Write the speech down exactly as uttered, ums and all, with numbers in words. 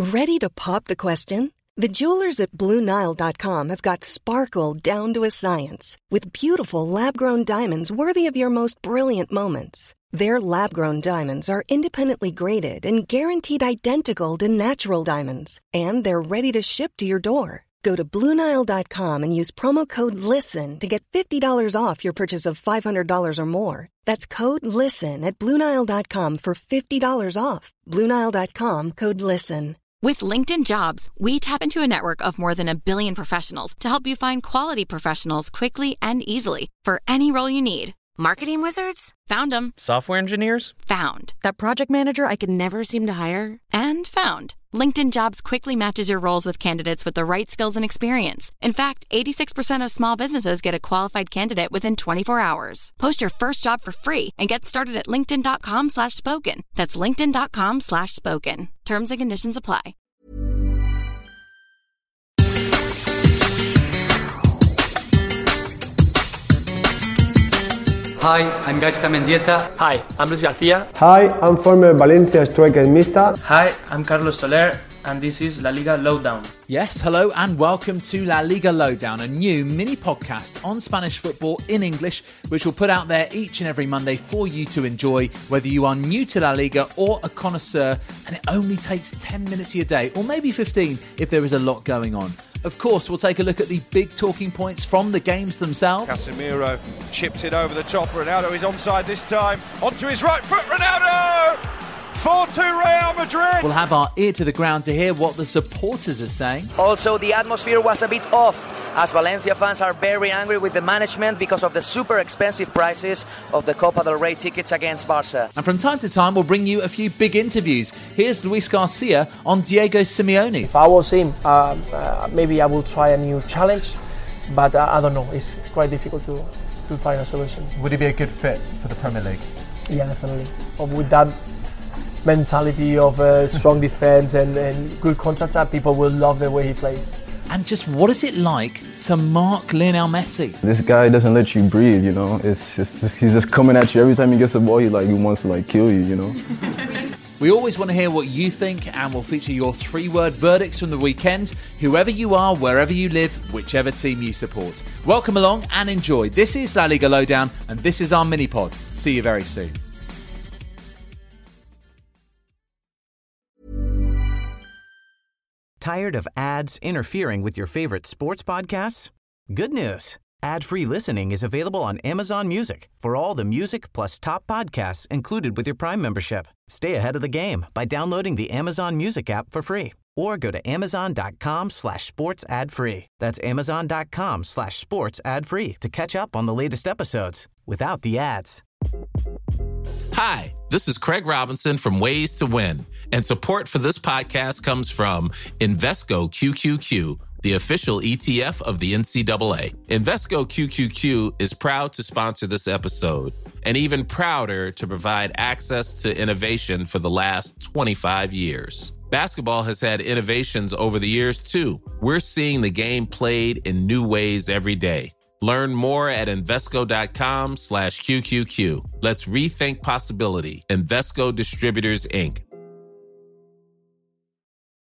Ready to pop the question? The jewelers at Blue Nile dot com have got sparkle down to a science with beautiful lab-grown diamonds worthy of your most brilliant moments. Their lab-grown diamonds are independently graded and guaranteed identical to natural diamonds, and they're ready to ship to your door. Go to Blue Nile dot com and use promo code LISTEN to get fifty dollars off your purchase of five hundred dollars or more. That's code LISTEN at Blue Nile dot com for fifty dollars off. Blue Nile dot com, code LISTEN. With LinkedIn Jobs, we tap into a network of more than a billion professionals to help you find quality professionals quickly and easily for any role you need. Marketing wizards? Found them. Software engineers? Found. That project manager I could never seem to hire? And found. LinkedIn Jobs quickly matches your roles with candidates with the right skills and experience. In fact, eighty-six percent of small businesses get a qualified candidate within twenty-four hours. Post your first job for free and get started at linkedin.com slash spoken. That's linkedin.com slash spoken. Terms and conditions apply. Hi, I'm Gaisca Mendieta. Hi, I'm Luis Garcia. Hi, I'm former Valencia striker Mista. Hi, I'm Carlos Soler, and this is La Liga Lowdown. Yes, hello and welcome to La Liga Lowdown, a new mini podcast on Spanish football in English, which we'll put out there each and every Monday for you to enjoy, whether you are new to La Liga or a connoisseur, and it only takes ten minutes of your day, or maybe fifteen if there is a lot going on. Of course, we'll take a look at the big talking points from the games themselves. Casemiro chips it over the top. Ronaldo is onside this time. Onto his right foot, Ronaldo! four two Real Madrid! We'll have our ear to the ground to hear what the supporters are saying. Also, the atmosphere was a bit off, as Valencia fans are very angry with the management because of the super expensive prices of the Copa del Rey tickets against Barca. And from time to time, we'll bring you a few big interviews. Here's Luis Garcia on Diego Simeone. If I was him, uh, uh, maybe I will try a new challenge, but uh, I don't know. It's, it's quite difficult to, to find a solution. Would he be a good fit for the Premier League? Yeah, definitely. With that mentality of uh, strong defence and, and good contract, people will love the way he plays. And just what is it like to mark Lionel Messi? This guy doesn't let you breathe, you know. It's just, he's just coming at you every time he gets the ball. He like he wants to like kill you, you know. We always want to hear what you think, and we'll feature your three-word verdicts from the weekend. Whoever you are, wherever you live, whichever team you support. Welcome along and enjoy. This is La Liga Lowdown, and this is our mini-pod. See you very soon. Tired of ads interfering with your favorite sports podcasts? Good news. Ad-free listening is available on Amazon Music for all the music plus top podcasts included with your Prime membership. Stay ahead of the game by downloading the Amazon Music app for free or go to amazon.com slash sports ad free. That's amazon.com slash sports ad free to catch up on the latest episodes without the ads. Hi, this is Craig Robinson from Ways to Win, and support for this podcast comes from Invesco Q Q Q, the official E T F of the N C double A. Invesco Q Q Q is proud to sponsor this episode, and even prouder to provide access to innovation for the last twenty-five years. Basketball has had innovations over the years, too. We're seeing the game played in new ways every day. Learn more at Invesco.com slash QQQ. Let's rethink possibility. Invesco Distributors, Incorporated.